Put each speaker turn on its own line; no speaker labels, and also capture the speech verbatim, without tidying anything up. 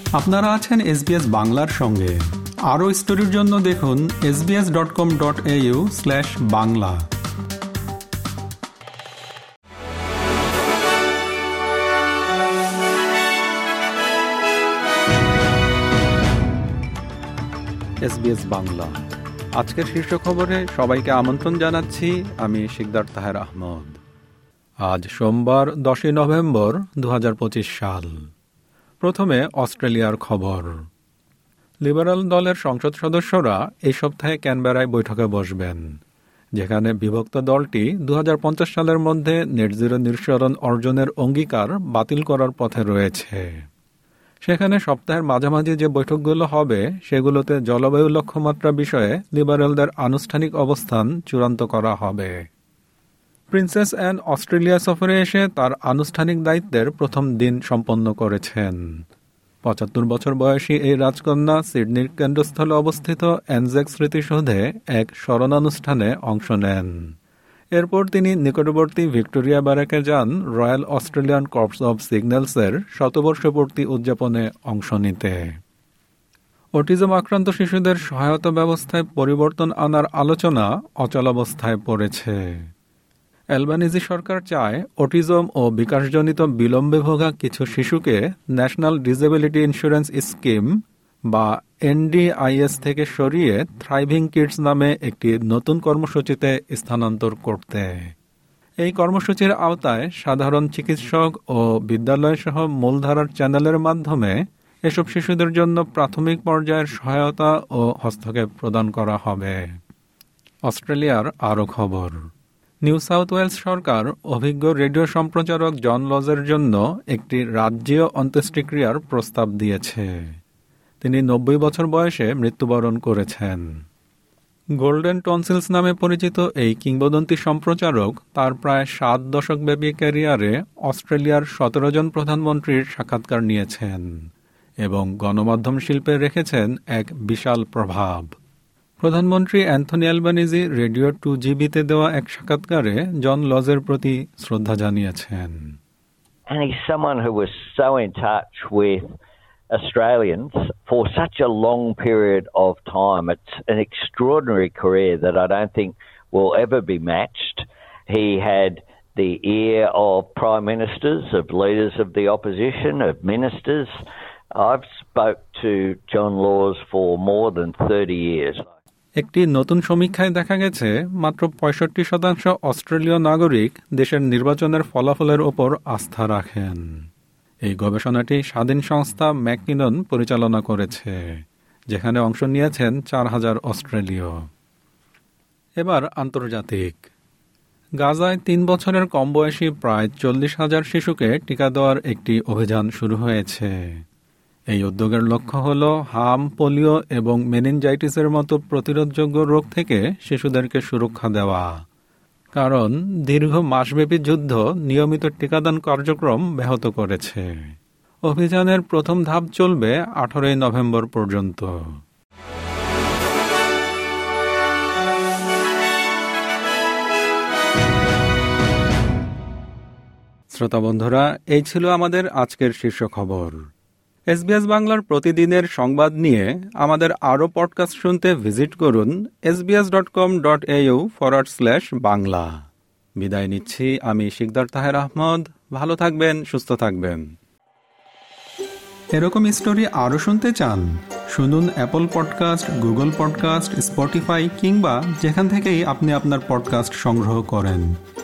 আপনারা আছেন এসবিএস বাংলার সঙ্গে। আরও স্টোরির জন্য দেখুন S B S dot com dot A U slash Bangla. SBS Bangla আজকের শীর্ষ খবরে সবাইকে আমন্ত্রণ জানাচ্ছি। আমি শিকদার তাহের আহমদ। আজ সোমবার দশই নভেম্বর দু হাজার পঁচিশ সাল। প্রথমে অস্ট্রেলিয়ার খবর। লিবারেল দলের সংসদ সদস্যরা এই সপ্তাহে ক্যানবেরায় বৈঠকে বসবেন, যেখানে বিভক্ত দলটি দু হাজার পঞ্চাশ সালের মধ্যে নেট জিরো নিঃসরণ অর্জনের অঙ্গীকার বাতিল করার পথে রয়েছে। সেখানে সপ্তাহের মাঝামাঝি যে বৈঠকগুলো হবে সেগুলোতে জলবায়ু লক্ষ্যমাত্রা বিষয়ে লিবারেলদের আনুষ্ঠানিক অবস্থান চূড়ান্ত করা হবে। প্রিন্সেস অ্যান অস্ট্রেলিয়া সফরে এসে তার আনুষ্ঠানিক দায়িত্বের প্রথম দিন সম্পন্ন করেছেন। পঁচাত্তর বছর বয়সী এই রাজকন্যা সিডনির কেন্দ্রস্থলে অবস্থিত অ্যানজেক স্মৃতিসৌধে এক স্মরণানুষ্ঠানে অংশ নেন। এরপর তিনি নিকটবর্তী ভিক্টোরিয়া ব্যারাকে যান রয়্যাল অস্ট্রেলিয়ান কর্পস অব সিগন্যালসের শতবর্ষপূর্তি উদযাপনে অংশ নিতে। অটিজম আক্রান্ত শিশুদের সহায়তা ব্যবস্থায় পরিবর্তন আনার আলোচনা অচলাবস্থায় পড়েছে। অ্যালবানিজি সরকার চায় অটিজম ও বিকাশজনিত বিলম্বে ভোগা কিছু শিশুকে ন্যাশনাল ডিসেবিলিটি ইন্স্যুরেন্স স্কিম বা এন ডি আই এস থেকে সরিয়ে থ্রাইভিং কিডস নামে একটি নতুন কর্মসূচিতে স্থানান্তর করতে। এই কর্মসূচির আওতায় সাধারণ চিকিৎসক ও বিদ্যালয়সহ মূলধারার চ্যানেলের মাধ্যমে এসব শিশুদের জন্য প্রাথমিক পর্যায়ের সহায়তা ও হস্তক্ষেপ প্রদান করা হবে। অস্ট্রেলিয়ার আরও খবর। নিউ সাউথ ওয়েলস সরকার অভিজ্ঞ রেডিও সম্প্রচারক জন লজের জন্য একটি রাজ্যীয় অন্ত্যেষ্টিক্রিয়ার প্রস্তাব দিয়েছে। তিনি নব্বই বছর বয়সে মৃত্যুবরণ করেছেন। গোল্ডেন টনসিলস নামে পরিচিত এই কিংবদন্তি সম্প্রচারক তার প্রায় সাত দশকব্যাপী ক্যারিয়ারে অস্ট্রেলিয়ার সতেরো জন প্রধানমন্ত্রীর সাক্ষাৎকার নিয়েছেন এবং গণমাধ্যম শিল্পে রেখেছেন এক বিশাল প্রভাব। প্রধানমন্ত্রী অ্যান্থনি অ্যালবানিজি রেডিও টু জিবিতে দেওয়া এক সাক্ষাৎকারে জন লজের প্রতি শ্রদ্ধা জানিয়েছেন।
And he's someone who was so in touch with Australians for such a long period of time. It's an extraordinary career that I don't think will ever be matched. He had the ear of prime ministers, of leaders of the opposition, of ministers. I've spoke to John Laws for more than thirty years.
একটি নতুন সমীক্ষায় দেখা গেছে মাত্র পঁয়ষট্টি শতাংশ অস্ট্রেলীয় নাগরিক দেশের নির্বাচনের ফলাফলের ওপর আস্থা রাখেন। এই গবেষণাটি স্বাধীন সংস্থা ম্যাককিনন পরিচালনা করেছে, যেখানে অংশ নিয়েছেন চার হাজার অস্ট্রেলীয়। এবার আন্তর্জাতিক। গাজায় তিন বছরের কম বয়সী প্রায় চল্লিশ হাজার শিশুকে টিকা দেওয়ার একটি অভিযান শুরু হয়েছে। এই উদ্যোগের লক্ষ্য হল হাম, পোলিও এবং মেনিনজাইটিসের মতো প্রতিরোধযোগ্য রোগ থেকে শিশুদেরকে সুরক্ষা দেওয়া, কারণ দীর্ঘ মাসব্যাপী যুদ্ধ নিয়মিত টিকাদান কার্যক্রম ব্যাহত করেছে। অভিযানের প্রথম ধাপ চলবে আঠারোই নভেম্বর পর্যন্ত। শ্রোতা বন্ধুরা, এই ছিল আমাদের আজকের শীর্ষ খবর। এসবিএস বাংলার প্রতিদিনের সংবাদ নিয়ে আমাদের আরও পডকাস্ট শুনতে ভিজিট করুন S B S dot com dot A U forward slash Bangla. বিদায় নিচ্ছি আমি শিকদার তাহের আহমদ। ভালো থাকবেন, সুস্থ থাকবেন। এরকম স্টোরি আরও শুনতে চান? শুনুন Apple podcast, Google podcast, Spotify কিংবা যেখান থেকেই আপনি আপনার পডকাস্ট সংগ্রহ করেন।